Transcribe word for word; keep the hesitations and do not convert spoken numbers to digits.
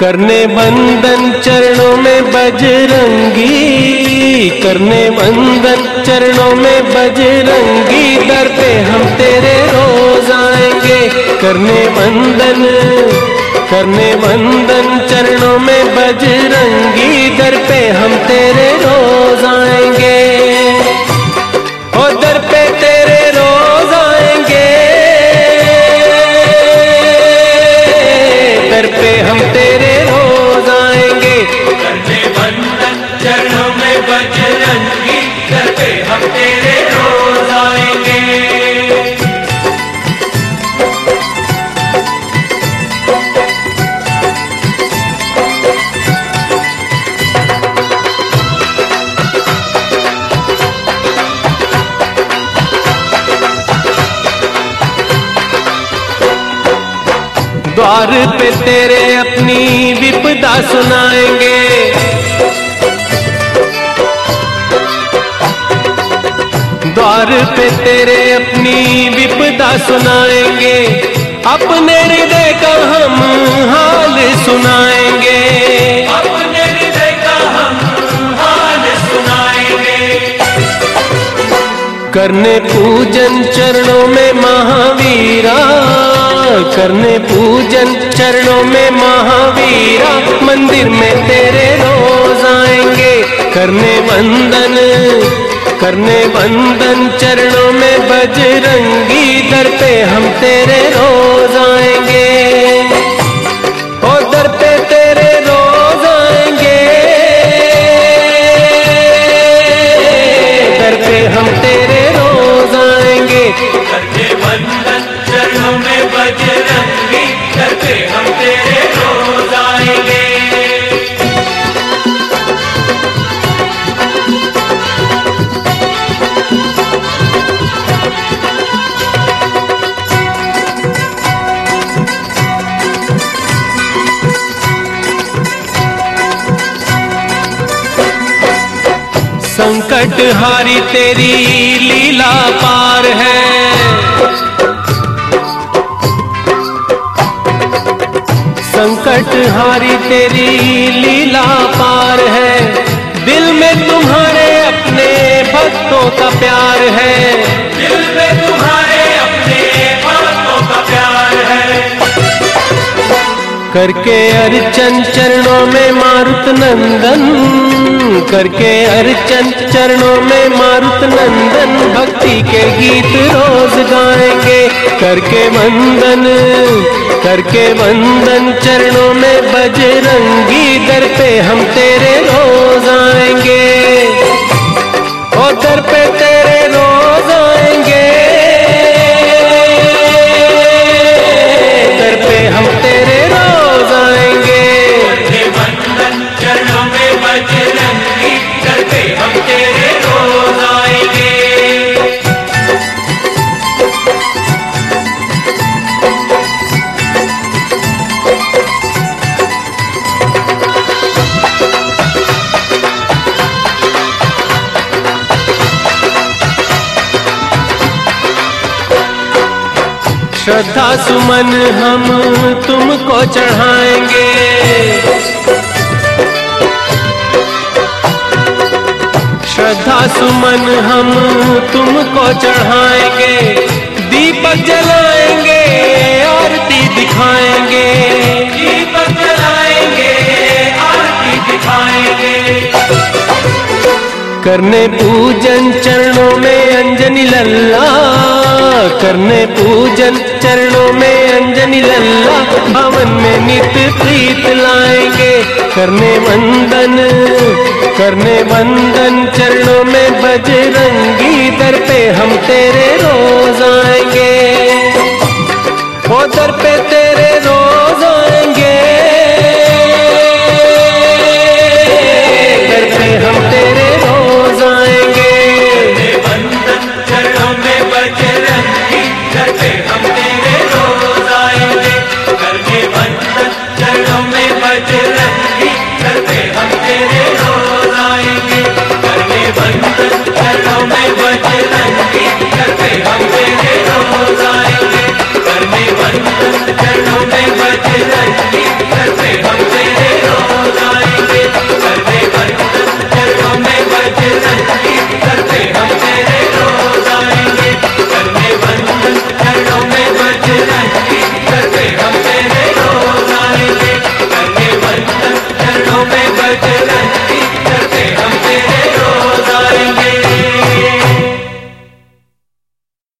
करने वंदन चरणों में बजरंगी, करने वंदन चरणों में बजरंगी, दर पे हम तेरे रोज आएंगे। करने वंदन करने वंदन चरणों में बजरंगी, दर पे हम तेरे रोज आएंगे। ओ दर पे तेरे रोज आएंगे, दर पे हम तेरे रोज आएंगे। करने वंदन चरणों में बजरंगी, दर पे हम तेरे रोज आएंगे। द्वार पे तेरे अपनी विपदा सुनाएंगे, द्वार पे तेरे अपनी विपदा सुनाएंगे, अपने हृदय का हम हाल सुनाएंगे। अपने हृदय का हम हाल सुनाएंगे। करने पूजन चरणों में महावीरा, करने पूजन चरणों में महावीरा, मंदिर में तेरे रोज आएंगे। करने वंदन करने वंदन चरणों में बजरंगी, दर पे हम तेरे रोज आएंगे। ओ दर पे तेरे रोज आएंगे, दर पे हम तेरे रोज आएंगे। करने वंदन चरणों में बजरंगी, दर पे हम तेरे रोज आएंगे। संकट हारी तेरी लीला पार है, संकट हारी तेरी लीला पार है, दिल में तुम्हारे अपने भक्तों का प्यार है। दिल में तुम्हारे अपने भक्तों का प्यार है। करके अर्चन चरणों में मारुत नंदन, करके अर्चन चरणों में मारुत नंदन, भक्ति के गीत रोज गाएंगे। करके वंदन करके वंदन चरणों में बजरंगी, दर पे हम तेरे रोज आएंगे। ओ दर पे तेरे रोज आएंगे, दर पे हम तेरे रोज आएंगे। करने वंदन चरणों में बजरंगी, दर पे हम तेरे रोज आएंगे। श्रद्धा सुमन हम तुमको चढ़ाएंगे, श्रद्धा सुमन हम तुमको चढ़ाएंगे, दीपक जलाएंगे आरती दिखाएंगे। दीपक जलाएंगे आरती दिखाएंगे। करने पूजन चरणों में अंजनी लल्ला, करने पूजन चरणों में अंजनी लल्ला, भवन में नित्य प्रीत लाएंगे। करने वंदन करने वंदन चरणों में बजरंगी, दर पे हम तेरे